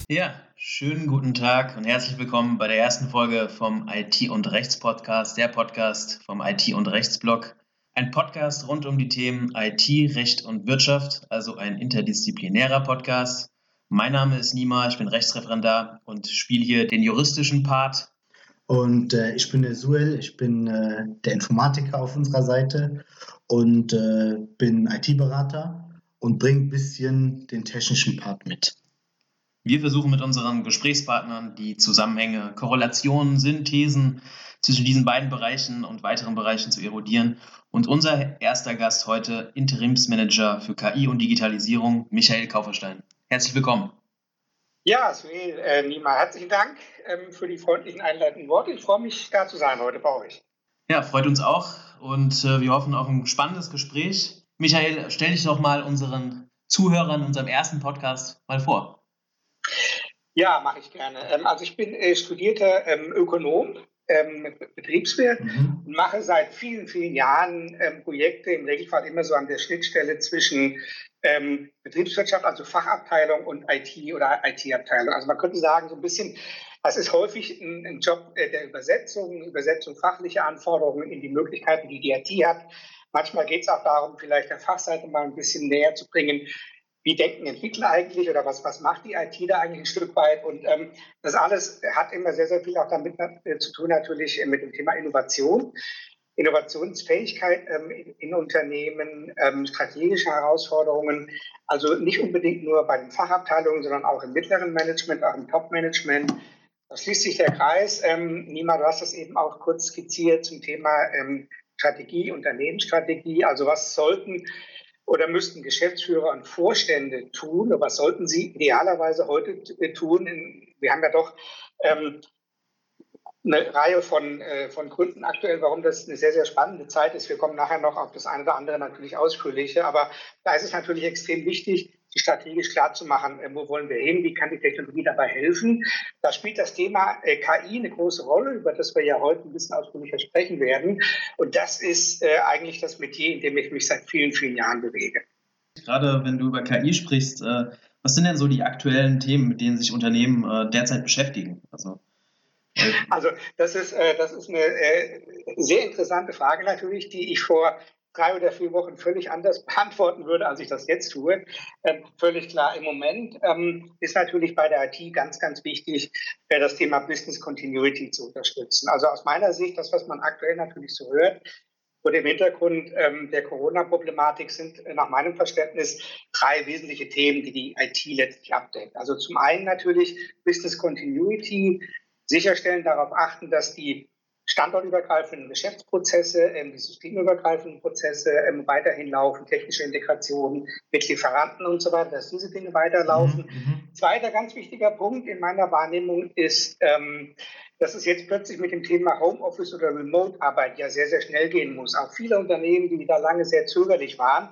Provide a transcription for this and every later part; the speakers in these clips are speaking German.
Ja, schönen guten Tag und herzlich willkommen bei der ersten Folge vom IT- und Rechts-Podcast, der Podcast vom IT- und Rechtsblog. Ein Podcast rund um die Themen IT, Recht und Wirtschaft, also ein interdisziplinärer Podcast. Mein Name ist Nima, ich bin Rechtsreferendar und spiele hier den juristischen Part. Und ich bin der Suel, ich bin der Informatiker auf unserer Seite und bin IT-Berater und bringe ein bisschen den technischen Part mit. Wir versuchen mit unseren Gesprächspartnern die Zusammenhänge, Korrelationen, Synthesen zwischen diesen beiden Bereichen und weiteren Bereichen zu erodieren. Und unser erster Gast heute, Interimsmanager für KI und Digitalisierung, Michael Kauferstein. Herzlich willkommen. Ja, Suel, Nima, herzlichen Dank für die freundlichen einleitenden Worte. Ich freue mich, da zu sein heute bei euch. Ja, freut uns auch und wir hoffen auf ein spannendes Gespräch. Michael, stell dich doch mal unseren Zuhörern, unserem ersten Podcast mal vor. Ja, mache ich gerne. Also ich bin studierter Ökonom, Betriebswirt und mache seit vielen, vielen Jahren Projekte, im Regelfall immer so an der Schnittstelle zwischen Betriebswirtschaft, also Fachabteilung und IT oder IT-Abteilung. Also man könnte sagen, so ein bisschen, das ist häufig ein Job der Übersetzung fachlicher Anforderungen in die Möglichkeiten, die IT hat. Manchmal geht es auch darum, vielleicht der Fachseite mal ein bisschen näher zu bringen. Wie denken Entwickler eigentlich oder was macht die IT da eigentlich ein Stück weit? Und das alles hat immer sehr, sehr viel auch damit zu tun, natürlich mit dem Thema Innovation, Innovationsfähigkeit in Unternehmen, strategische Herausforderungen, also nicht unbedingt nur bei den Fachabteilungen, sondern auch im mittleren Management, auch im Top-Management. Da schließt sich der Kreis. Nima, du hast das eben auch kurz skizziert zum Thema Strategie, Unternehmensstrategie. Also was sollten oder müssten Geschäftsführer und Vorstände tun? Oder was sollten sie idealerweise heute tun? Wir haben ja doch eine Reihe von Gründen aktuell, warum das eine sehr, sehr spannende Zeit ist. Wir kommen nachher noch auf das eine oder andere natürlich ausführlicher. Aber da ist es natürlich extrem wichtig, sich strategisch klar zu machen, wo wollen wir hin, wie kann die Technologie dabei helfen. Da spielt das Thema KI eine große Rolle, über das wir ja heute ein bisschen ausführlicher sprechen werden. Und das ist eigentlich das Metier, in dem ich mich seit vielen, vielen Jahren bewege. Gerade wenn du über KI sprichst, was sind denn so die aktuellen Themen, mit denen sich Unternehmen derzeit beschäftigen? Also das ist eine sehr interessante Frage natürlich, die ich vor 3 oder 4 Wochen völlig anders beantworten würde, als ich das jetzt tue. Völlig klar, im Moment ist natürlich bei der IT ganz, ganz wichtig, das Thema Business Continuity zu unterstützen. Also aus meiner Sicht, das, was man aktuell natürlich so hört, vor dem Hintergrund der Corona-Problematik sind nach meinem Verständnis 3 wesentliche Themen, die die IT letztlich abdeckt. Also zum einen natürlich Business Continuity, sicherstellen, darauf achten, dass die standortübergreifenden Geschäftsprozesse, die systemübergreifenden Prozesse weiterhin laufen, technische Integration mit Lieferanten und so weiter, dass diese Dinge weiterlaufen. Zweiter ganz wichtiger Punkt in meiner Wahrnehmung ist, dass es jetzt plötzlich mit dem Thema Homeoffice oder Remote-Arbeit ja sehr, sehr schnell gehen muss. Auch viele Unternehmen, die da lange sehr zögerlich waren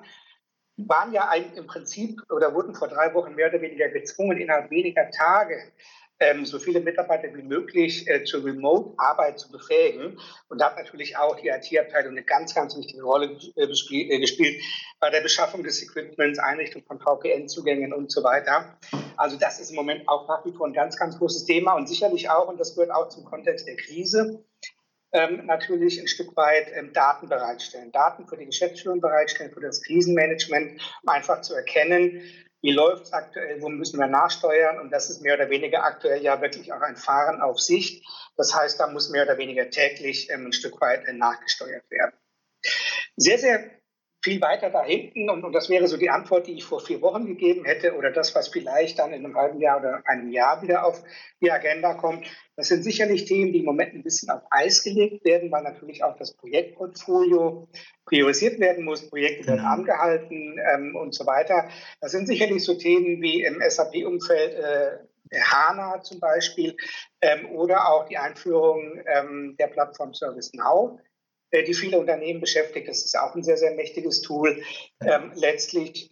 ja im Prinzip oder wurden vor 3 Wochen mehr oder weniger gezwungen, innerhalb weniger Tage so viele Mitarbeiter wie möglich zur Remote-Arbeit zu befähigen. Und da hat natürlich auch die IT-Abteilung eine ganz, ganz wichtige Rolle gespielt bei der Beschaffung des Equipments, Einrichtung von VPN-Zugängen und so weiter. Also das ist im Moment auch nach wie vor ein ganz, ganz großes Thema und sicherlich auch, und das gehört auch zum Kontext der Krise, natürlich ein Stück weit Daten bereitstellen. Daten für die Geschäftsführung bereitstellen, für das Krisenmanagement, um einfach zu erkennen, wie läuft es aktuell, wo müssen wir nachsteuern? Und das ist mehr oder weniger aktuell ja wirklich auch ein Fahren auf Sicht. Das heißt, da muss mehr oder weniger täglich ein Stück weit nachgesteuert werden. Sehr, sehr viel weiter da hinten, und das wäre so die Antwort, die ich vor 4 Wochen gegeben hätte, oder das, was vielleicht dann in einem halben Jahr oder einem Jahr wieder auf die Agenda kommt. Das sind sicherlich Themen, die im Moment ein bisschen auf Eis gelegt werden, weil natürlich auch das Projektportfolio priorisiert werden muss, Projekte werden angehalten und so weiter. Das sind sicherlich so Themen wie im SAP-Umfeld HANA zum Beispiel oder auch die Einführung der Plattform ServiceNow, die viele Unternehmen beschäftigt. Das ist auch ein sehr, sehr mächtiges Tool. Letztlich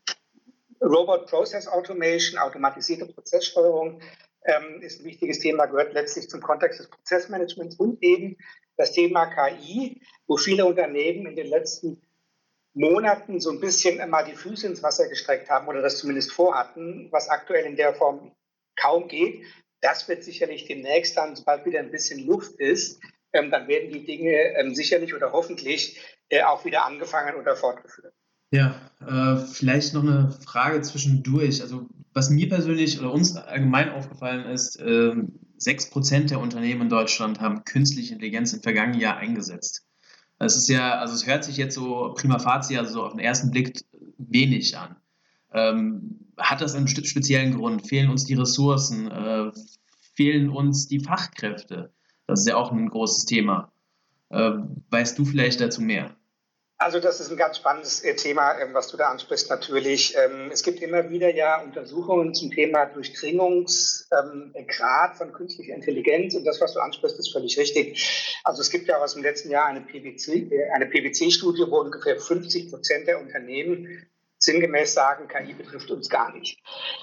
Robot Process Automation, automatisierte Prozesssteuerung ist ein wichtiges Thema, gehört letztlich zum Kontext des Prozessmanagements und eben das Thema KI, wo viele Unternehmen in den letzten Monaten so ein bisschen immer die Füße ins Wasser gestreckt haben oder das zumindest vorhatten, was aktuell in der Form kaum geht. Das wird sicherlich demnächst dann, sobald wieder ein bisschen Luft ist, dann werden die Dinge sicherlich oder hoffentlich auch wieder angefangen oder fortgeführt. Ja, vielleicht noch eine Frage zwischendurch. Also was mir persönlich oder uns allgemein aufgefallen ist, 6% der Unternehmen in Deutschland haben künstliche Intelligenz im vergangenen Jahr eingesetzt. Es ist ja, also es hört sich jetzt so prima facie, also so auf den ersten Blick wenig an. Hat das einen speziellen Grund? Fehlen uns die Ressourcen? Fehlen uns die Fachkräfte? Das ist ja auch ein großes Thema. Weißt du vielleicht dazu mehr? Also das ist ein ganz spannendes Thema, was du da ansprichst natürlich. Es gibt immer wieder ja Untersuchungen zum Thema Durchdringungsgrad von künstlicher Intelligenz, und das, was du ansprichst, ist völlig richtig. Also es gibt ja aus dem letzten Jahr eine PwC-Studie, wo ungefähr 50% der Unternehmen sinngemäß sagen, KI betrifft uns gar nicht.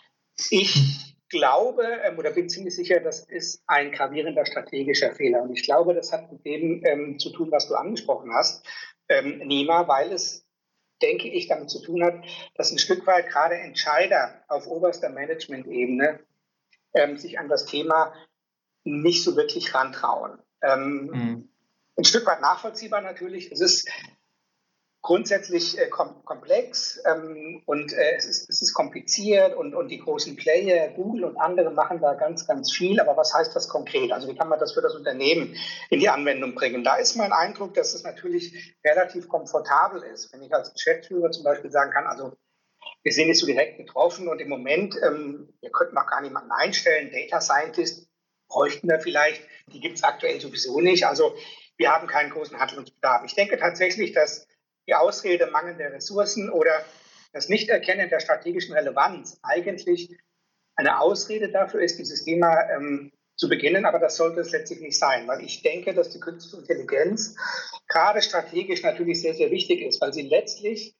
Ich glaube oder bin ziemlich sicher, das ist ein gravierender strategischer Fehler. Und ich glaube, das hat mit dem zu tun, was du angesprochen hast, Nima, weil es, denke ich, damit zu tun hat, dass ein Stück weit gerade Entscheider auf oberster Management-Ebene sich an das Thema nicht so wirklich rantrauen. Ein Stück weit nachvollziehbar natürlich. Es ist grundsätzlich komplex und es ist kompliziert und die großen Player, Google und andere, machen da ganz, ganz viel. Aber was heißt das konkret? Also wie kann man das für das Unternehmen in die Anwendung bringen? Da ist mein Eindruck, dass es natürlich relativ komfortabel ist, wenn ich als Geschäftsführer zum Beispiel sagen kann, also wir sind nicht so direkt betroffen und im Moment, wir könnten auch gar niemanden einstellen, Data Scientist bräuchten wir vielleicht, die gibt es aktuell sowieso nicht. Also wir haben keinen großen Handlungsbedarf. Ich denke tatsächlich, dass die Ausrede mangelnder Ressourcen oder das Nichterkennen der strategischen Relevanz eigentlich eine Ausrede dafür ist, dieses Thema zu beginnen. Aber das sollte es letztlich nicht sein, weil ich denke, dass die künstliche Intelligenz gerade strategisch natürlich sehr, sehr wichtig ist, weil sie letztlich,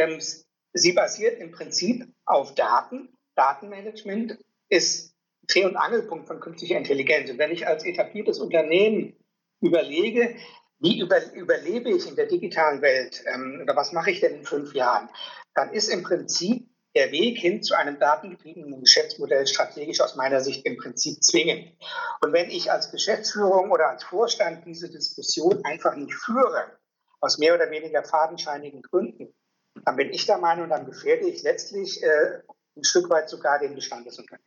sie basiert im Prinzip auf Daten. Datenmanagement ist Dreh- und Angelpunkt von künstlicher Intelligenz. Und wenn ich als etabliertes Unternehmen überlege, wie überlebe ich in der digitalen Welt oder was mache ich denn in 5 Jahren, dann ist im Prinzip der Weg hin zu einem datengetriebenen Geschäftsmodell strategisch aus meiner Sicht im Prinzip zwingend. Und wenn ich als Geschäftsführung oder als Vorstand diese Diskussion einfach nicht führe, aus mehr oder weniger fadenscheinigen Gründen, dann bin ich der Meinung, dann gefährde ich letztlich ein Stück weit sogar den Bestand des Unternehmens.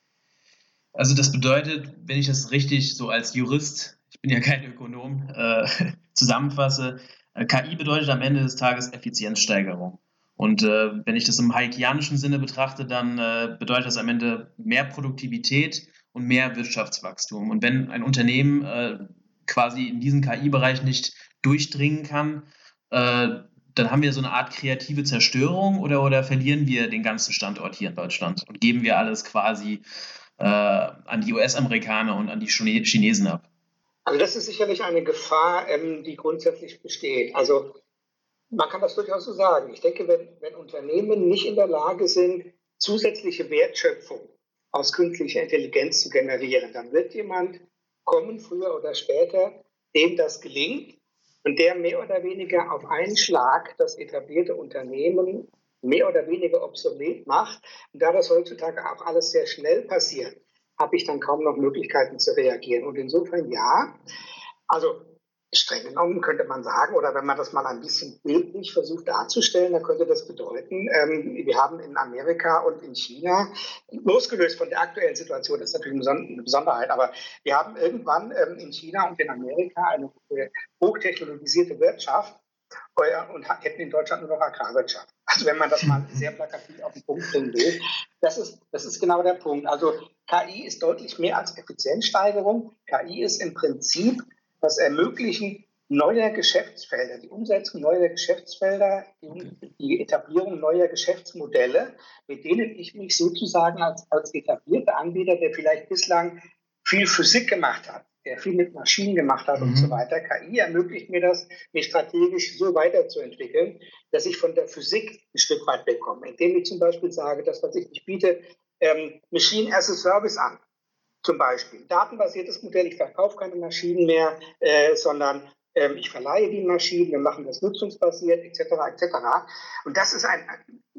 Also das bedeutet, wenn ich das richtig so als Jurist, ich bin ja kein Ökonom, zusammenfasse, KI bedeutet am Ende des Tages Effizienzsteigerung. Und wenn ich das im hayekianischen Sinne betrachte, dann bedeutet das am Ende mehr Produktivität und mehr Wirtschaftswachstum. Und wenn ein Unternehmen quasi in diesen KI-Bereich nicht durchdringen kann, dann haben wir so eine Art kreative Zerstörung oder verlieren wir den ganzen Standort hier in Deutschland und geben wir alles quasi an die US-Amerikaner und an die Chinesen ab? Also das ist sicherlich eine Gefahr, die grundsätzlich besteht. Also man kann das durchaus so sagen. Ich denke, wenn Unternehmen nicht in der Lage sind, zusätzliche Wertschöpfung aus künstlicher Intelligenz zu generieren, dann wird jemand kommen, früher oder später, dem das gelingt und der mehr oder weniger auf einen Schlag das etablierte Unternehmen mehr oder weniger obsolet macht. Und da das heutzutage auch alles sehr schnell passiert, habe ich dann kaum noch Möglichkeiten zu reagieren. Und insofern ja, also streng genommen könnte man sagen, oder wenn man das mal ein bisschen bildlich versucht darzustellen, dann könnte das bedeuten, wir haben in Amerika und in China, losgelöst von der aktuellen Situation, das ist natürlich eine Besonderheit, aber wir haben irgendwann in China und in Amerika eine hochtechnologisierte Wirtschaft und hätten in Deutschland nur noch Agrarwirtschaft. Also wenn man das mal sehr plakativ auf den Punkt bringen will, das ist genau der Punkt. Also KI ist deutlich mehr als Effizienzsteigerung. KI ist im Prinzip das Ermöglichen neuer Geschäftsfelder, die Umsetzung neuer Geschäftsfelder, die Etablierung neuer Geschäftsmodelle, mit denen ich mich sozusagen als etablierter Anbieter, der vielleicht bislang viel Physik gemacht hat, der viel mit Maschinen gemacht hat und so weiter. KI ermöglicht mir das, mich strategisch so weiterzuentwickeln, dass ich von der Physik ein Stück weit wegkomme, indem ich zum Beispiel sage, das, was ich biete, Machine as a Service an. Zum Beispiel datenbasiertes Modell, ich verkaufe keine Maschinen mehr, sondern ich verleihe die Maschinen, wir machen das nutzungsbasiert etc. etc. Und das ist ein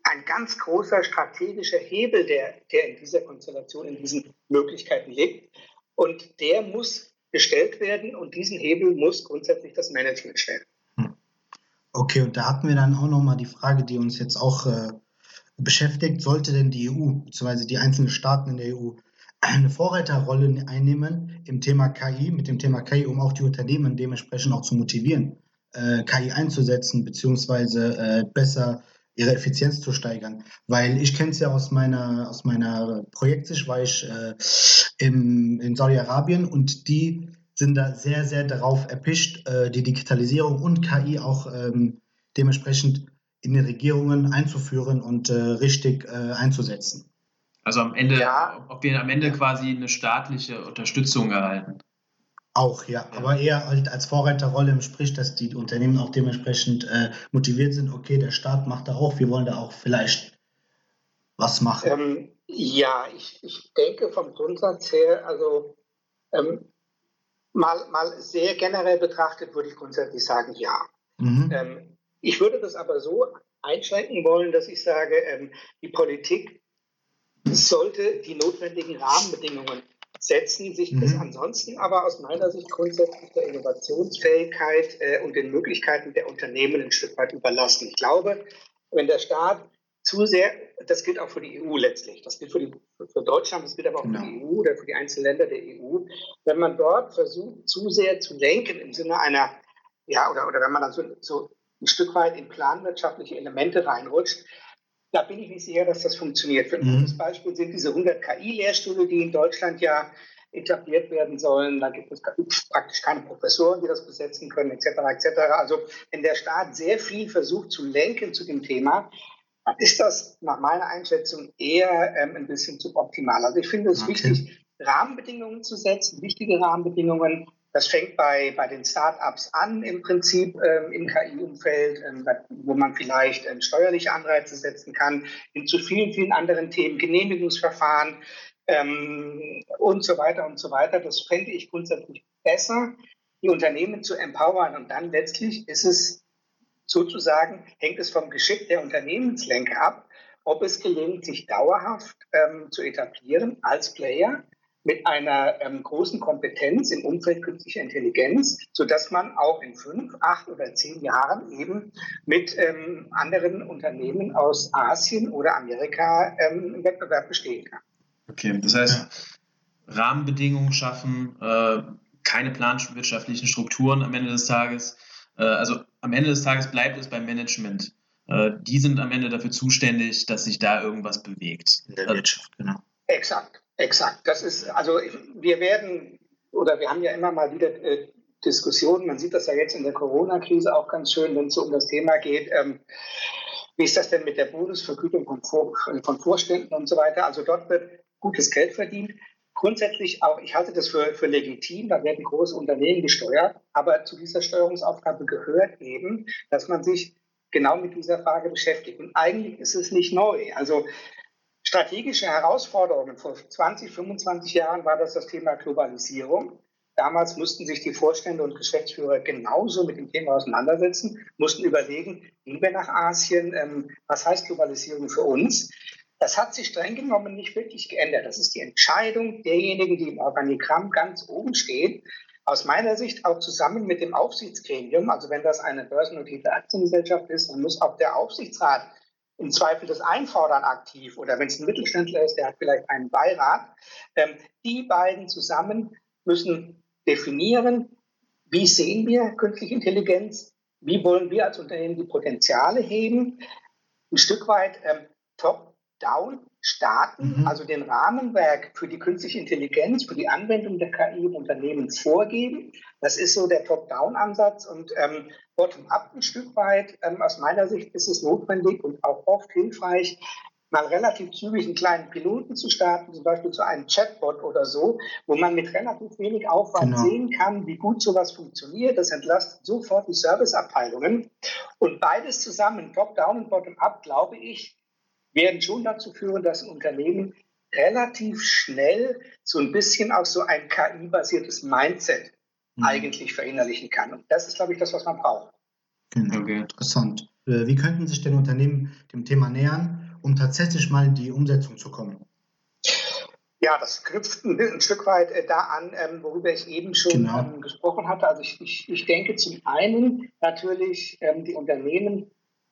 ein ganz großer strategischer Hebel, der in dieser Konstellation, in diesen Möglichkeiten liegt. Und der muss gestellt werden und diesen Hebel muss grundsätzlich das Management stellen. Okay, und da hatten wir dann auch nochmal die Frage, die uns jetzt auch beschäftigt. Sollte denn die EU, beziehungsweise die einzelnen Staaten in der EU, eine Vorreiterrolle einnehmen im Thema KI, mit dem Thema KI, um auch die Unternehmen dementsprechend auch zu motivieren, KI einzusetzen, beziehungsweise besser ihre Effizienz zu steigern? Weil ich kenne es ja aus meiner Projektsicht, war ich in Saudi-Arabien und die sind da sehr, sehr darauf erpicht, die Digitalisierung und KI auch dementsprechend in den Regierungen einzuführen und richtig einzusetzen. Also am Ende, ob wir am Ende quasi eine staatliche Unterstützung erhalten. Auch, ja. Aber eher halt als Vorreiterrolle, sprich, dass die Unternehmen auch dementsprechend motiviert sind, okay, der Staat macht da auch, wir wollen da auch vielleicht was machen. Ich denke vom Grundsatz her, also mal sehr generell betrachtet, würde ich grundsätzlich sagen, ja. Ich würde das aber so einschränken wollen, dass ich sage, die Politik sollte die notwendigen Rahmenbedingungen setzen, sich das ansonsten aber aus meiner Sicht grundsätzlich der Innovationsfähigkeit und den Möglichkeiten der Unternehmen ein Stück weit überlassen. Ich glaube, wenn der Staat zu sehr, das gilt auch für die EU letztlich, das gilt für Deutschland, das gilt aber auch für die EU oder für die einzelnen Länder der EU, wenn man dort versucht, zu sehr zu lenken im Sinne einer, oder wenn man dann so ein Stück weit in planwirtschaftliche Elemente reinrutscht, da bin ich nicht sicher, dass das funktioniert. Für ein gutes Beispiel sind diese 100 KI-Lehrstühle, die in Deutschland ja etabliert werden sollen. Da gibt es praktisch keine Professoren, die das besetzen können, etc. etc. Also wenn der Staat sehr viel versucht zu lenken zu dem Thema, dann ist das nach meiner Einschätzung eher ein bisschen suboptimal. Also ich finde es wichtig, Rahmenbedingungen zu setzen, wichtige Rahmenbedingungen. Das fängt bei den Start-ups an, im Prinzip im KI-Umfeld, wo man vielleicht steuerliche Anreize setzen kann, hin zu vielen, vielen anderen Themen, Genehmigungsverfahren und so weiter und so weiter. Das fände ich grundsätzlich besser, die Unternehmen zu empowern. Und dann letztlich ist es sozusagen, hängt es vom Geschick der Unternehmenslenker ab, ob es gelingt, sich dauerhaft zu etablieren als Player mit einer großen Kompetenz im Umfeld künstlicher Intelligenz, sodass man auch in 5, 8 oder 10 Jahren eben mit anderen Unternehmen aus Asien oder Amerika im Wettbewerb bestehen kann. Okay, das heißt, Rahmenbedingungen schaffen, keine planwirtschaftlichen Strukturen am Ende des Tages. Also am Ende des Tages bleibt es beim Management. Die sind am Ende dafür zuständig, dass sich da irgendwas bewegt. In der Wirtschaft, genau. Exakt. Das ist, also wir haben ja immer mal wieder Diskussionen, man sieht das ja jetzt in der Corona-Krise auch ganz schön, wenn es so um das Thema geht, wie ist das denn mit der Bonusvergütung von Vorständen und so weiter. Also dort wird gutes Geld verdient. Grundsätzlich auch, ich halte das für legitim, da werden große Unternehmen gesteuert, aber zu dieser Steuerungsaufgabe gehört eben, dass man sich genau mit dieser Frage beschäftigt. Und eigentlich ist es nicht neu. Also strategische Herausforderungen. Vor 20, 25 Jahren war das Thema Globalisierung. Damals mussten sich die Vorstände und Geschäftsführer genauso mit dem Thema auseinandersetzen, mussten überlegen, gehen wir nach Asien, was heißt Globalisierung für uns? Das hat sich streng genommen nicht wirklich geändert. Das ist die Entscheidung derjenigen, die im Organigramm ganz oben stehen. Aus meiner Sicht auch zusammen mit dem Aufsichtsgremium, also wenn das eine börsennotierte Aktiengesellschaft ist, dann muss auch der Aufsichtsrat im Zweifel das Einfordern aktiv oder wenn es ein Mittelständler ist, der hat vielleicht einen Beirat. Die beiden zusammen müssen definieren, wie sehen wir künstliche Intelligenz, wie wollen wir als Unternehmen die Potenziale heben, ein Stück weit top-down starten, also den Rahmenwerk für die künstliche Intelligenz, für die Anwendung der KI im Unternehmen vorgeben. Das ist so der Top-down-Ansatz und bottom-up ein Stück weit. Aus meiner Sicht ist es notwendig und auch oft hilfreich, mal relativ zügig einen kleinen Piloten zu starten, zum Beispiel zu einem Chatbot oder so, wo man mit relativ wenig Aufwand sehen kann, wie gut sowas funktioniert. Das entlastet sofort die Serviceabteilungen. Und beides zusammen, Top-down und Bottom-up, glaube ich, werden schon dazu führen, dass ein Unternehmen relativ schnell so ein bisschen auch so ein KI-basiertes Mindset eigentlich verinnerlichen kann. Und das ist, glaube ich, das, was man braucht. Genau, okay. Interessant. Wie könnten sich denn Unternehmen dem Thema nähern, um tatsächlich mal in die Umsetzung zu kommen? Ja, das knüpft ein Stück weit da an, worüber ich eben schon gesprochen hatte. Also ich denke zum einen natürlich die Unternehmen,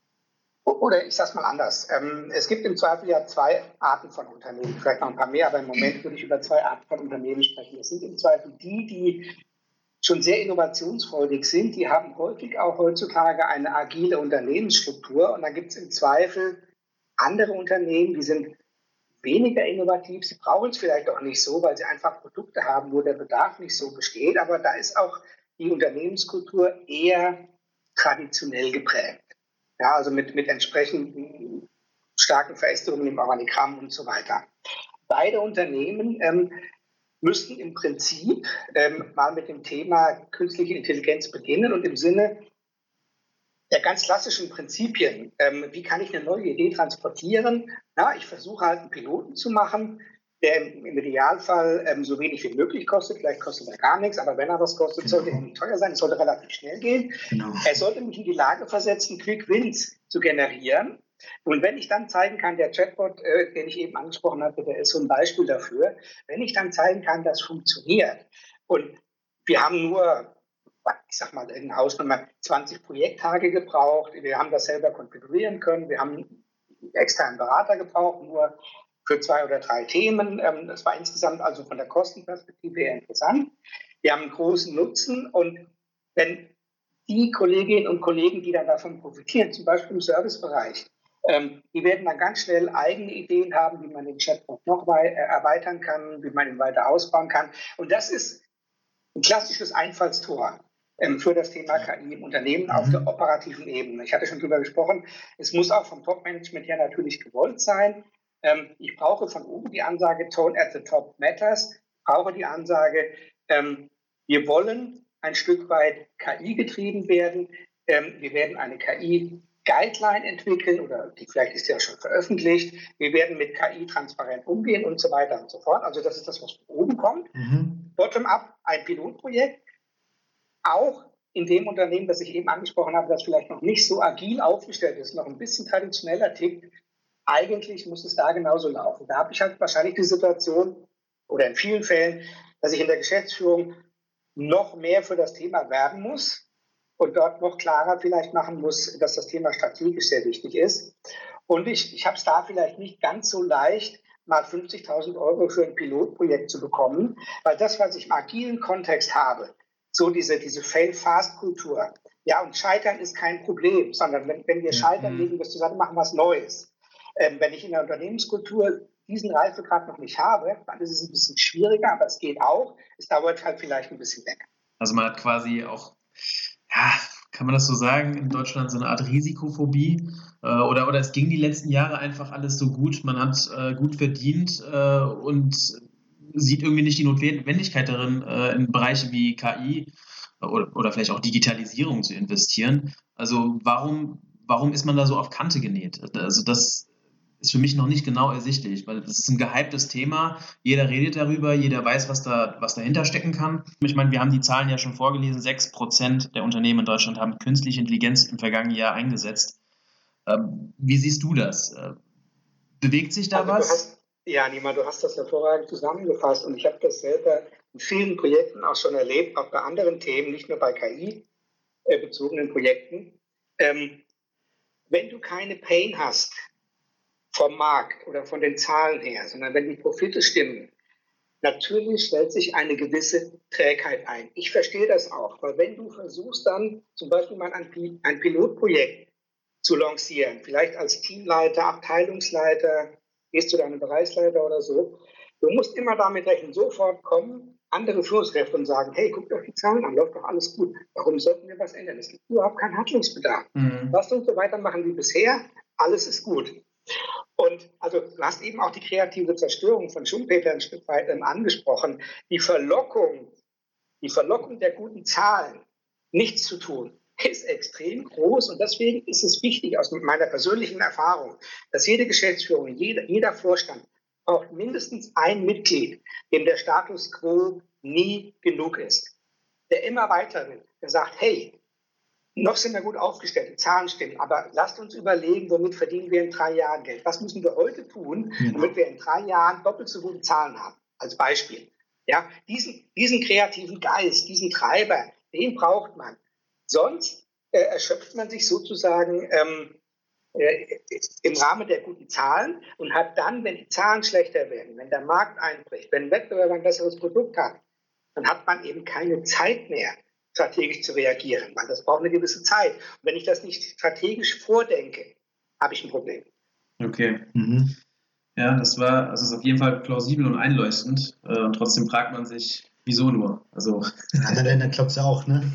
oder ich sage es mal anders. Es gibt im Zweifel ja zwei Arten von Unternehmen, vielleicht noch ein paar mehr, aber im Moment würde ich über zwei Arten von Unternehmen sprechen. Es sind im Zweifel die schon sehr innovationsfreudig sind, die haben häufig auch heutzutage eine agile Unternehmensstruktur. Und dann gibt es im Zweifel andere Unternehmen, die sind weniger innovativ. Sie brauchen es vielleicht auch nicht so, weil sie einfach Produkte haben, wo der Bedarf nicht so besteht. Aber da ist auch die Unternehmenskultur eher traditionell geprägt. Ja, also mit entsprechend starken Verästelungen im Organigramm und so weiter. Beide Unternehmen müssten im Prinzip mal mit dem Thema künstliche Intelligenz beginnen und im Sinne der ganz klassischen Prinzipien, wie kann ich eine neue Idee transportieren? Na, ich versuche halt einen Piloten zu machen, der im Idealfall so wenig wie möglich kostet. Vielleicht kostet er gar nichts, aber wenn er was kostet, sollte er nicht teuer sein. Es sollte relativ schnell gehen. Er sollte mich in die Lage versetzen, Quick Wins zu generieren. Und wenn ich dann zeigen kann, der Chatbot, den ich eben angesprochen hatte, der ist so ein Beispiel dafür, wenn ich dann zeigen kann, das funktioniert und wir haben nur, ich sag mal, in Hausnummer 20 Projekttage gebraucht, wir haben das selber konfigurieren können, wir haben einen externen Berater gebraucht, nur für 2 oder 3 Themen. Das war insgesamt also von der Kostenperspektive her interessant. Wir haben einen großen Nutzen und wenn die Kolleginnen und Kollegen, die dann davon profitieren, zum Beispiel im Servicebereich, die werden dann ganz schnell eigene Ideen haben, wie man den Chatbot noch erweitern kann, wie man ihn weiter ausbauen kann. Und das ist ein klassisches Einfallstor für das Thema KI im Unternehmen auf der operativen Ebene. Ich hatte schon darüber gesprochen, es muss auch vom Top-Management her natürlich gewollt sein. Ich brauche von oben die Ansage, Tone at the top matters. Ich brauche die Ansage, wir wollen ein Stück weit KI getrieben werden. Wir werden eine KI-Guideline entwickeln oder die vielleicht ist ja schon veröffentlicht. Wir werden mit KI transparent umgehen und so weiter und so fort. Also das ist das, was von oben kommt. Bottom-up, ein Pilotprojekt. Auch in dem Unternehmen, das ich eben angesprochen habe, das vielleicht noch nicht so agil aufgestellt ist, noch ein bisschen traditioneller tickt, eigentlich muss es da genauso laufen. Da habe ich halt wahrscheinlich die Situation oder in vielen Fällen, dass ich in der Geschäftsführung noch mehr für das Thema werben muss und dort noch klarer vielleicht machen muss, dass das Thema strategisch sehr wichtig ist. Und ich habe es da vielleicht nicht ganz so leicht, mal 50.000 Euro für ein Pilotprojekt zu bekommen, weil das, was ich im agilen Kontext habe, so diese Fail-Fast-Kultur, ja, und Scheitern ist kein Problem, sondern wenn wir scheitern, legen wir es zusammen, machen was Neues. Wenn ich in der Unternehmenskultur diesen Reifegrad noch nicht habe, dann ist es ein bisschen schwieriger, aber es geht auch. Es dauert halt vielleicht ein bisschen länger. Also man hat quasi auch, ja, kann man das so sagen, in Deutschland so eine Art Risikophobie oder es ging die letzten Jahre einfach alles so gut, man hat gut verdient und sieht irgendwie nicht die Notwendigkeit darin, in Bereiche wie KI oder vielleicht auch Digitalisierung zu investieren. Also warum ist man da so auf Kante genäht? Also das ist für mich noch nicht genau ersichtlich, weil das ist ein gehyptes Thema. Jeder redet darüber, jeder weiß, was dahinter stecken kann. Ich meine, wir haben die Zahlen ja schon vorgelesen. 6% der Unternehmen in Deutschland haben künstliche Intelligenz im vergangenen Jahr eingesetzt. Wie siehst du das? Bewegt sich da was? Nima, du hast das hervorragend zusammengefasst und ich habe das selber in vielen Projekten auch schon erlebt, auch bei anderen Themen, nicht nur bei KI-bezogenen Projekten. Wenn du keine Pain hast, vom Markt oder von den Zahlen her, sondern wenn die Profite stimmen, natürlich stellt sich eine gewisse Trägheit ein. Ich verstehe das auch, weil wenn du versuchst dann zum Beispiel mal ein Pilotprojekt zu lancieren, vielleicht als Teamleiter, Abteilungsleiter, gehst du deinen Bereichsleiter oder so, du musst immer damit rechnen, sofort kommen andere Führungskräfte und sagen, hey, guckt euch die Zahlen an, läuft doch alles gut. Warum sollten wir was ändern? Es gibt überhaupt keinen Handlungsbedarf. Lasst uns so weitermachen wie bisher, alles ist gut. Und also du hast eben auch die kreative Zerstörung von Schumpeter ein Stück weit angesprochen. Die Verlockung der guten Zahlen, nichts zu tun, ist extrem groß. Und deswegen ist es wichtig aus meiner persönlichen Erfahrung, dass jede Geschäftsführung, jeder Vorstand braucht mindestens ein Mitglied, dem der Status quo nie genug ist. Der immer weiter will, der sagt, hey, Noch sind wir gut aufgestellt, die Zahlen stimmen, aber lasst uns überlegen, womit verdienen wir in 3 Jahren Geld? Was müssen wir heute tun, damit wir in 3 Jahren doppelt so gute Zahlen haben? Als Beispiel. Ja, diesen kreativen Geist, diesen Treiber, den braucht man. Sonst erschöpft man sich sozusagen im Rahmen der guten Zahlen und hat dann, wenn die Zahlen schlechter werden, wenn der Markt einbricht, wenn ein Wettbewerber ein besseres Produkt hat, dann hat man eben keine Zeit mehr, strategisch zu reagieren, weil das braucht eine gewisse Zeit. Und wenn ich das nicht strategisch vordenke, habe ich ein Problem. Okay. Ja, das ist auf jeden Fall plausibel und einleuchtend. Und trotzdem fragt man sich, wieso nur? Also, dann klappt es ja auch, ne?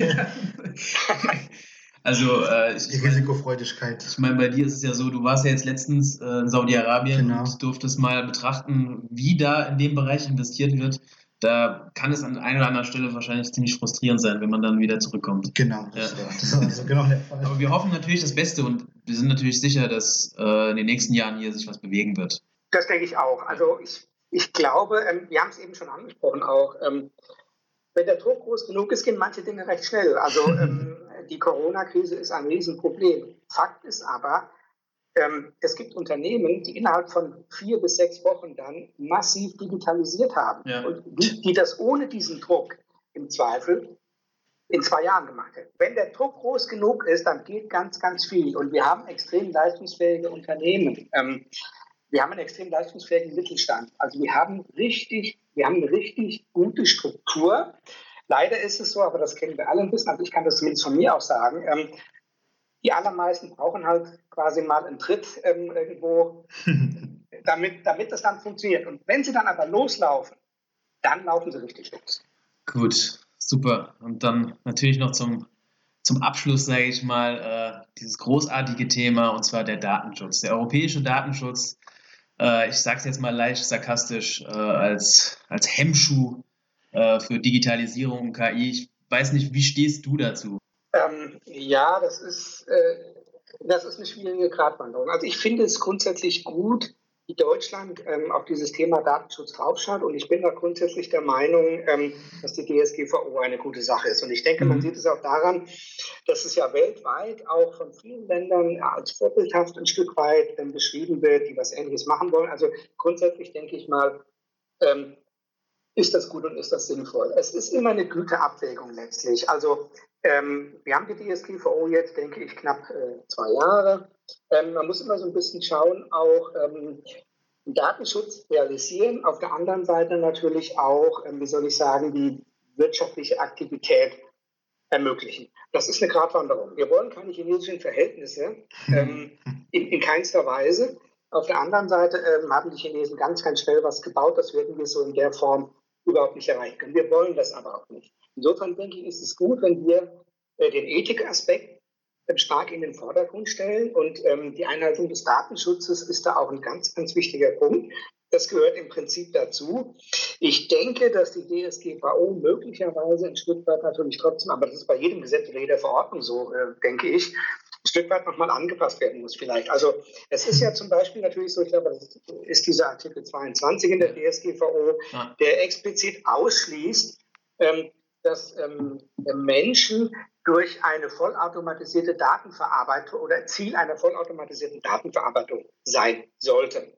Also, die Risikofreudigkeit. Ich meine, bei dir ist es ja so, du warst ja jetzt letztens in Saudi-Arabien Genau. und durftest mal betrachten, wie da in dem Bereich investiert wird. Da kann es an einer oder anderen Stelle wahrscheinlich ziemlich frustrierend sein, wenn man dann wieder zurückkommt. Genau, das war also genau der Fall. Aber wir hoffen natürlich das Beste und wir sind natürlich sicher, dass in den nächsten Jahren hier sich was bewegen wird. Das denke ich auch. Also ich glaube, wir haben es eben schon angesprochen auch, wenn der Druck groß genug ist, gehen manche Dinge recht schnell. Also die Corona-Krise ist ein Riesenproblem. Fakt ist aber, es gibt Unternehmen, die innerhalb von 4 bis 6 Wochen dann massiv digitalisiert haben. Ja. Und die das ohne diesen Druck im Zweifel in 2 Jahren gemacht hätten. Wenn der Druck groß genug ist, dann geht ganz, ganz viel. Und wir haben extrem leistungsfähige Unternehmen. Wir haben einen extrem leistungsfähigen Mittelstand. Also wir haben eine richtig gute Struktur. Leider ist es so, aber das kennen wir alle ein bisschen, also ich kann das zumindest von mir auch sagen, die allermeisten brauchen halt quasi mal einen Tritt irgendwo, damit das dann funktioniert. Und wenn sie dann aber loslaufen, dann laufen sie richtig los. Gut, super. Und dann natürlich noch zum Abschluss, sage ich mal, dieses großartige Thema, und zwar der Datenschutz. Der europäische Datenschutz, ich sage es jetzt mal leicht sarkastisch, als Hemmschuh für Digitalisierung und KI. Ich weiß nicht, wie stehst du dazu? Ja, das ist eine schwierige Gratwanderung. Also ich finde es grundsätzlich gut, wie Deutschland auf dieses Thema Datenschutz draufschaut. Und ich bin da grundsätzlich der Meinung, dass die DSGVO eine gute Sache ist. Und ich denke, man sieht es auch daran, dass es ja weltweit auch von vielen Ländern als vorbildhaft ein Stück weit beschrieben wird, die was Ähnliches machen wollen. Also grundsätzlich denke ich mal, ist das gut und ist das sinnvoll? Es ist immer eine Güteabwägung letztlich. Also wir haben die DSGVO jetzt, denke ich, knapp 2 Jahre. Man muss immer so ein bisschen schauen, auch den Datenschutz realisieren, auf der anderen Seite natürlich auch, die wirtschaftliche Aktivität ermöglichen. Das ist eine Gratwanderung. Wir wollen keine chinesischen Verhältnisse in keinster Weise. Auf der anderen Seite haben die Chinesen ganz, ganz schnell was gebaut. Das werden wir so in der Form überhaupt nicht erreichen können. Wir wollen das aber auch nicht. Insofern denke ich, ist es gut, wenn wir den Ethikaspekt stark in den Vordergrund stellen. Und die Einhaltung des Datenschutzes ist da auch ein ganz, ganz wichtiger Punkt. Das gehört im Prinzip dazu. Ich denke, dass die DSGVO möglicherweise ein Stück weit natürlich trotzdem, aber das ist bei jedem Gesetz oder jeder Verordnung so, denke ich, ein Stück weit nochmal angepasst werden muss vielleicht. Also es ist ja zum Beispiel natürlich so, ich glaube, das ist dieser Artikel 22 in der DSGVO, der explizit ausschließt, dass Menschen durch eine vollautomatisierte Datenverarbeitung oder Ziel einer vollautomatisierten Datenverarbeitung sein sollten.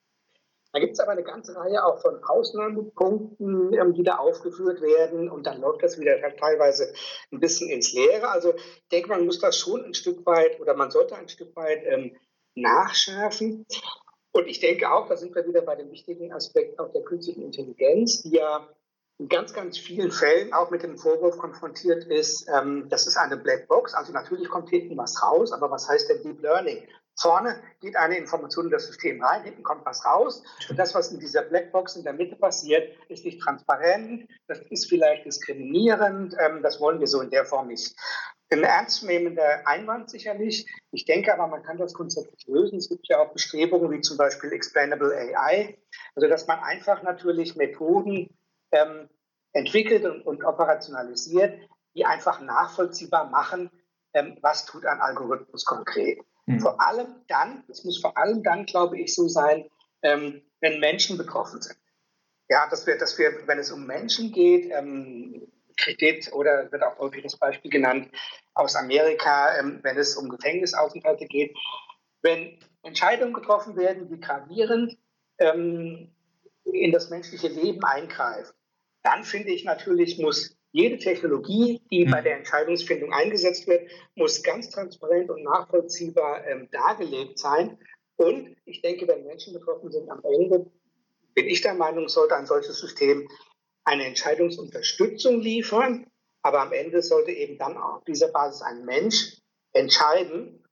Da gibt es aber eine ganze Reihe auch von Ausnahmepunkten, die da aufgeführt werden, und dann läuft das wieder teilweise ein bisschen ins Leere. Also ich denke, man muss das schon ein Stück weit oder man sollte ein Stück weit nachschärfen. Und ich denke auch, da sind wir wieder bei dem wichtigen Aspekt auch der künstlichen Intelligenz, die ja in ganz, ganz vielen Fällen auch mit dem Vorwurf konfrontiert ist, das ist eine Blackbox. Also natürlich kommt hinten was raus, aber was heißt denn Deep Learning? Vorne geht eine Information in das System rein, hinten kommt was raus. Und das, was in dieser Blackbox in der Mitte passiert, ist nicht transparent, das ist vielleicht diskriminierend, das wollen wir so in der Form nicht. Ein ernstzunehmender Einwand sicherlich. Ich denke aber, man kann das grundsätzlich lösen. Es gibt ja auch Bestrebungen wie zum Beispiel Explainable AI, also dass man einfach natürlich Methoden entwickelt und operationalisiert, die einfach nachvollziehbar machen, was tut ein Algorithmus konkret. Vor allem dann, es muss vor allem dann, glaube ich, so sein, wenn Menschen betroffen sind. Ja, dass wir, wenn es um Menschen geht, Kredit oder wird auch häufig das Beispiel genannt aus Amerika, wenn es um Gefängnisaufenthalte geht. Wenn Entscheidungen getroffen werden, die gravierend in das menschliche Leben eingreifen, dann finde ich natürlich, muss jede Technologie, die bei der Entscheidungsfindung eingesetzt wird, muss ganz transparent und nachvollziehbar dargelegt sein. Und ich denke, wenn Menschen betroffen sind, am Ende bin ich der Meinung, sollte ein solches System eine Entscheidungsunterstützung liefern, aber am Ende sollte eben dann auf dieser Basis ein Mensch entscheiden,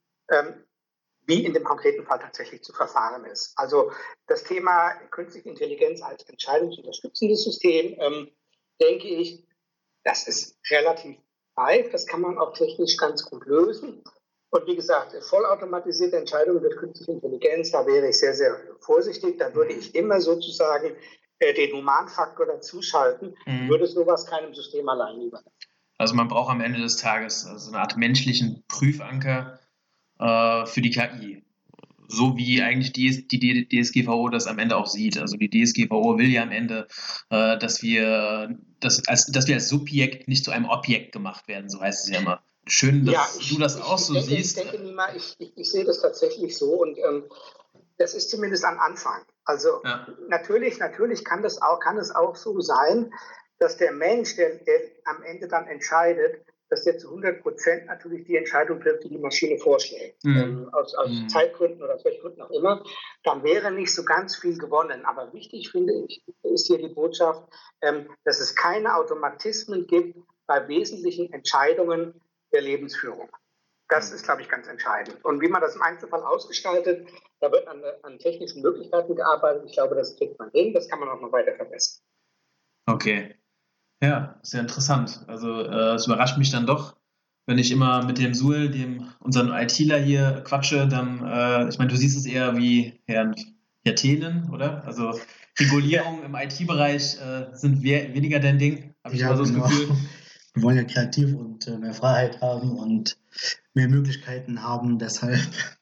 wie in dem konkreten Fall tatsächlich zu verfahren ist. Also das Thema künstliche Intelligenz als entscheidungsunterstützendes System, denke ich, das ist relativ reif, das kann man auch technisch ganz gut lösen. Und wie gesagt, vollautomatisierte Entscheidungen mit künstlicher Intelligenz, da wäre ich sehr, sehr vorsichtig. Da würde ich immer sozusagen den Humanfaktor dazuschalten, würde sowas keinem System allein überlassen. Also man braucht am Ende des Tages so eine Art menschlichen Prüfanker für die KI. So wie eigentlich die DSGVO das am Ende auch sieht. Also die DSGVO will ja am Ende, dass wir als Subjekt nicht zu einem Objekt gemacht werden, so heißt es ja immer. Schön, dass du das auch so siehst. Ich denke, Nima, ich sehe das tatsächlich so und das ist zumindest am Anfang. Also natürlich kann es auch so sein, dass der Mensch, der am Ende dann entscheidet, dass der zu 100% natürlich die Entscheidung trifft, die die Maschine vorschlägt. Aus Zeitgründen oder aus welchen Gründen auch immer. Dann wäre nicht so ganz viel gewonnen. Aber wichtig, finde ich, ist hier die Botschaft, dass es keine Automatismen gibt bei wesentlichen Entscheidungen der Lebensführung. Das ist, glaube ich, ganz entscheidend. Und wie man das im Einzelfall ausgestaltet, da wird an technischen Möglichkeiten gearbeitet. Ich glaube, das kriegt man hin. Das kann man auch noch weiter verbessern. Okay. Ja, sehr interessant. Also es überrascht mich dann doch, wenn ich immer mit dem Suel, unseren ITler hier quatsche, dann, ich meine, du siehst es eher wie Herr Thelen, oder? Also Regulierung im IT-Bereich sind weniger dein Ding, habe ich immer so das Gefühl. Wir wollen ja kreativ und mehr Freiheit haben und mehr Möglichkeiten haben, deshalb.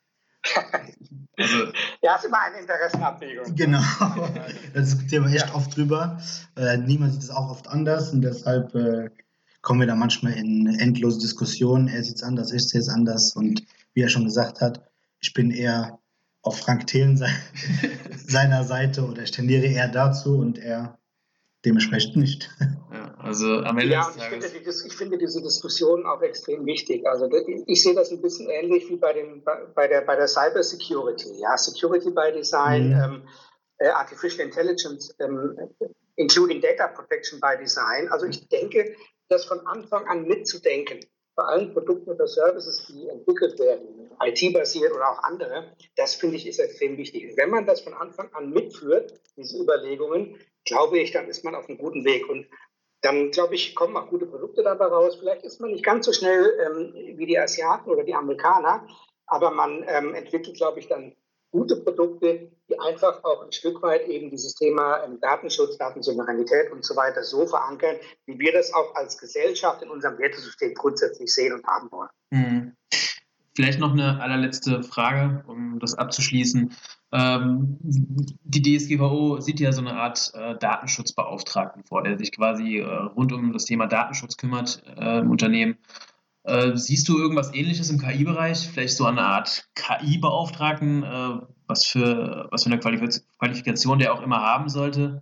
Also, ja, ist immer eine Interessenabwägung. Genau, da diskutieren wir echt oft drüber. Niemand sieht es auch oft anders und deshalb kommen wir da manchmal in endlose Diskussionen. Er sieht es anders, ich sehe es anders und wie er schon gesagt hat, ich bin eher auf Frank Thelen seiner Seite oder ich tendiere eher dazu und er dementsprechend nicht. Ja, also am Ende des Tages. Ich finde diese Diskussion auch extrem wichtig. Also ich sehe das ein bisschen ähnlich wie bei der Cyber Security. Ja, Security by Design, Artificial Intelligence, including Data Protection by Design. Also ich denke, das von Anfang an mitzudenken, bei allen Produkten oder Services, die entwickelt werden, IT-basiert oder auch andere, das finde ich ist extrem wichtig. Wenn man das von Anfang an mitführt, diese Überlegungen, glaube ich, dann ist man auf einem guten Weg. Und dann, glaube ich, kommen auch gute Produkte dabei raus. Vielleicht ist man nicht ganz so schnell wie die Asiaten oder die Amerikaner, aber man entwickelt, glaube ich, dann gute Produkte, die einfach auch ein Stück weit eben dieses Thema Datenschutz, Datensouveränität und so weiter so verankern, wie wir das auch als Gesellschaft in unserem Wertesystem grundsätzlich sehen und haben wollen. Mhm. Vielleicht noch eine allerletzte Frage, um das abzuschließen. Die DSGVO sieht ja so eine Art Datenschutzbeauftragten vor, der sich quasi rund um das Thema Datenschutz kümmert im Unternehmen. Siehst du irgendwas Ähnliches im KI-Bereich? Vielleicht so eine Art KI-Beauftragten, was für eine Qualifikation der auch immer haben sollte?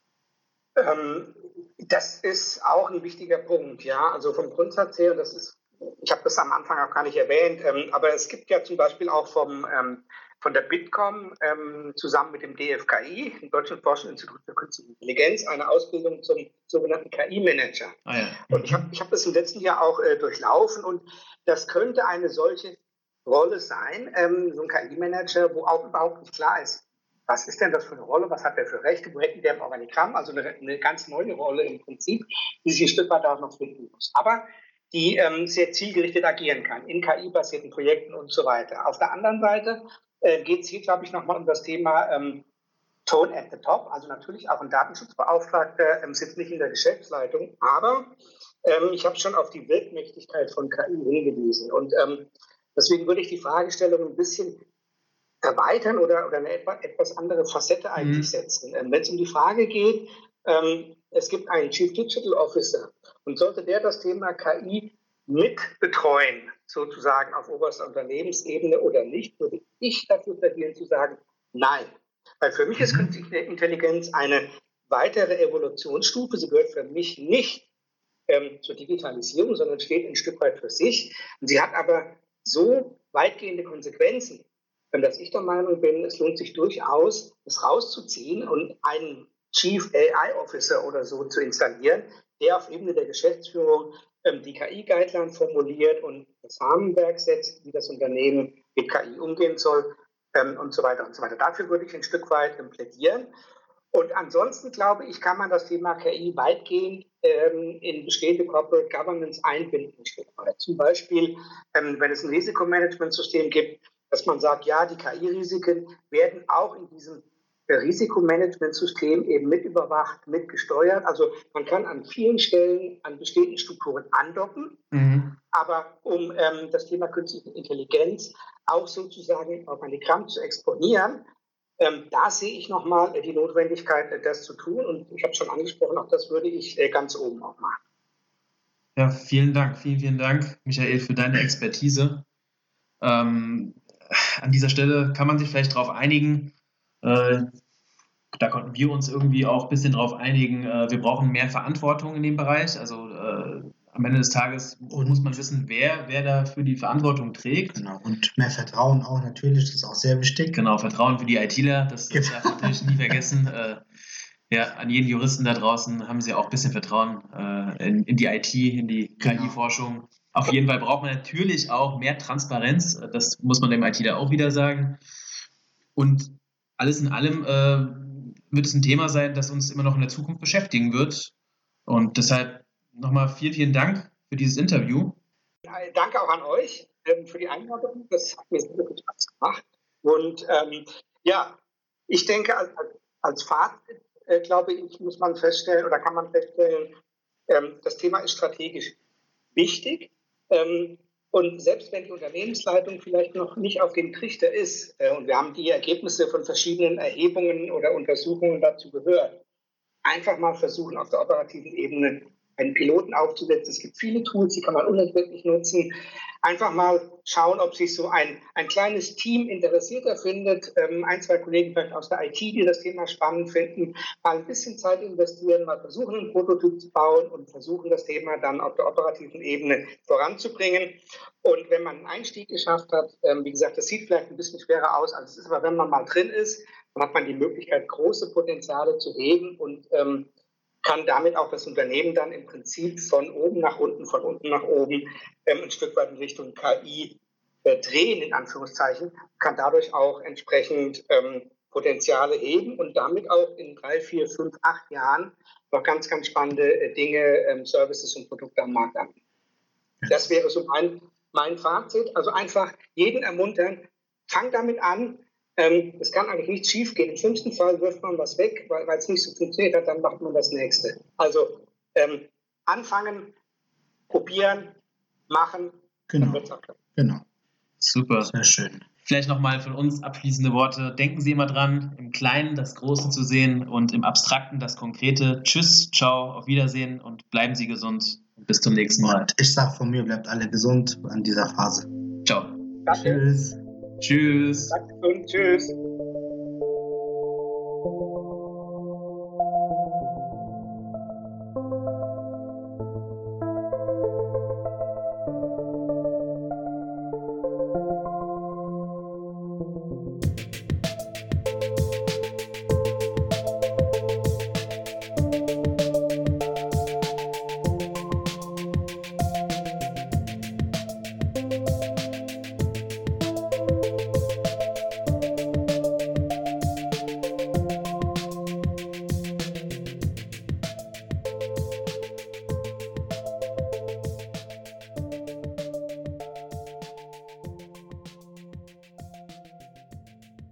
Das ist auch ein wichtiger Punkt, ja. Also vom Grundsatz her, ich habe das am Anfang auch gar nicht erwähnt, aber es gibt ja zum Beispiel auch von der Bitkom zusammen mit dem DFKI, dem Deutschen Forschungsinstitut für Künstliche Intelligenz, eine Ausbildung zum sogenannten KI-Manager. Und ich hab das im letzten Jahr auch durchlaufen und das könnte eine solche Rolle sein, so ein KI-Manager, wo auch überhaupt nicht klar ist, was ist denn das für eine Rolle, was hat der für Rechte, wo hängt der im Organigramm, also eine ganz neue Rolle im Prinzip, die sich ein Stück weit auch noch finden muss. Aber die sehr zielgerichtet agieren kann, in KI-basierten Projekten und so weiter. Auf der anderen Seite geht es hier, glaube ich, nochmal um das Thema Tone at the Top, also natürlich auch ein Datenschutzbeauftragter sitzt nicht in der Geschäftsleitung, aber ich habe schon auf die Wirkmächtigkeit von KI hingewiesen und deswegen würde ich die Fragestellung ein bisschen erweitern oder eine etwas andere Facette eigentlich setzen. Wenn es um die Frage geht, es gibt einen Chief Digital Officer Und sollte der das Thema KI mit betreuen, sozusagen auf oberster Unternehmensebene oder nicht, würde ich dafür plädieren zu sagen, nein. Weil für mich ist künstliche Intelligenz eine weitere Evolutionsstufe. Sie gehört für mich nicht zur Digitalisierung, sondern steht ein Stück weit für sich. Und sie hat aber so weitgehende Konsequenzen, dass ich der Meinung bin, es lohnt sich durchaus, das rauszuziehen und einen Chief AI Officer oder so zu installieren, der auf Ebene der Geschäftsführung die KI-Guideline formuliert und das Rahmenwerk setzt, wie das Unternehmen mit KI umgehen soll und so weiter und so weiter. Dafür würde ich ein Stück weit plädieren. Und ansonsten, glaube ich, kann man das Thema KI weitgehend in bestehende Corporate Governance einbinden. Zum Beispiel, wenn es ein Risikomanagementsystem gibt, dass man sagt, ja, die KI-Risiken werden auch in diesem Risikomanagementsystem eben mit überwacht, mit gesteuert. Also man kann an vielen Stellen an bestehenden Strukturen andocken, aber um das Thema künstliche Intelligenz auch sozusagen auf eine Gramm zu exponieren, da sehe ich nochmal die Notwendigkeit, das zu tun. Und ich habe schon angesprochen, auch das würde ich ganz oben auch machen. Ja, vielen Dank. Vielen Dank, Michael, für deine Expertise. An dieser Stelle kann man sich vielleicht darauf einigen, da konnten wir uns irgendwie auch ein bisschen darauf einigen, wir brauchen mehr Verantwortung in dem Bereich. Also am Ende des Tages muss man wissen, wer da für die Verantwortung trägt. Genau, und mehr Vertrauen auch natürlich, das ist auch sehr wichtig. Genau, Vertrauen für die ITler, das darf man natürlich nie vergessen. Ja, an jeden Juristen da draußen haben sie auch ein bisschen Vertrauen in die IT, in die KI-Forschung. Auf jeden Fall braucht man natürlich auch mehr Transparenz, das muss man dem ITler auch wieder sagen. Und alles in allem wird es ein Thema sein, das uns immer noch in der Zukunft beschäftigen wird. Und deshalb nochmal vielen Dank für dieses Interview. Danke auch an euch für die Einladung. Das hat mir sehr viel Spaß gemacht. Und ja, ich denke, als Fazit, glaube ich, muss man feststellen oder kann man feststellen, das Thema ist strategisch wichtig. Und selbst wenn die Unternehmensleitung vielleicht noch nicht auf dem Trichter ist, und wir haben die Ergebnisse von verschiedenen Erhebungen oder Untersuchungen dazu gehört, einfach mal versuchen, auf der operativen Ebene einen Piloten aufzusetzen. Es gibt viele Tools, die kann man unentbehrlich nutzen. Einfach mal schauen, ob sich so ein kleines Team interessierter findet. Ein, zwei Kollegen vielleicht aus der IT, die das Thema spannend finden, mal ein bisschen Zeit investieren, mal versuchen, einen Prototyp zu bauen und versuchen, das Thema dann auf der operativen Ebene voranzubringen. Und wenn man einen Einstieg geschafft hat, wie gesagt, das sieht vielleicht ein bisschen schwerer aus, als es ist, aber wenn man mal drin ist, dann hat man die Möglichkeit, große Potenziale zu heben und kann damit auch das Unternehmen dann im Prinzip von oben nach unten, von unten nach oben ein Stück weit in Richtung KI drehen, in Anführungszeichen, kann dadurch auch entsprechend Potenziale heben und damit auch in 3, 4, 5, 8 Jahren noch ganz, ganz spannende Dinge, Services und Produkte am Markt anbieten. Das wäre so mein Fazit. Also einfach jeden ermuntern, fang damit an. Es kann eigentlich nichts schief gehen. Im schlimmsten Fall wirft man was weg, weil es nicht so funktioniert hat, dann macht man das Nächste. Also anfangen, probieren, machen, dann wird es auch klappen. Genau. Super. Sehr schön. Vielleicht nochmal von uns abschließende Worte. Denken Sie immer dran, im Kleinen das Große zu sehen und im Abstrakten das Konkrete. Tschüss, ciao, auf Wiedersehen und bleiben Sie gesund. Bis zum nächsten Mal. Und ich sage von mir, bleibt alle gesund an dieser Phase. Ciao. Danke. Tschüss. Tschüss. Danke und tschüss. Thank you.